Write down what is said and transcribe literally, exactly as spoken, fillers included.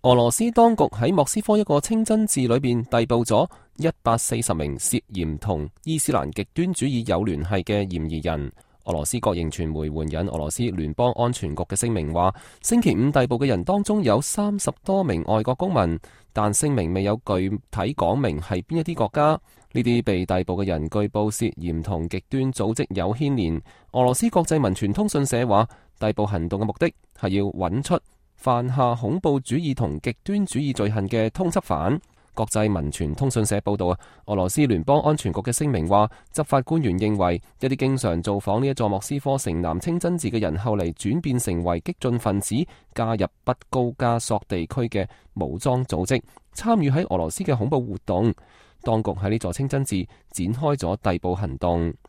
俄羅斯當局喺莫斯科一個清真寺裏邊逮捕咗一百四十名涉嫌同伊斯蘭極端主義有聯繫嘅嫌疑人。俄羅斯國營傳媒援引俄羅斯聯邦安全局嘅聲明話，星期五逮捕嘅人當中有三十多名外國公民，但聲明未有具體講明係邊一啲國家。呢啲被逮捕嘅人據報涉嫌同極端組織有牽連。俄羅斯國際民傳通訊社話，逮捕行動嘅目的係要揾出犯下恐怖主義同極端主義罪行嘅通緝犯。國際民傳通訊社報道啊，俄羅斯聯邦安全局嘅聲明話，執法官員認為一啲經常造訪呢一座莫斯科城南清真寺嘅人，後嚟轉變成為激進分子，加入北高加索地區嘅武裝組織，參與喺俄羅斯嘅恐怖活動。當局喺呢座清真寺展開咗逮捕行動。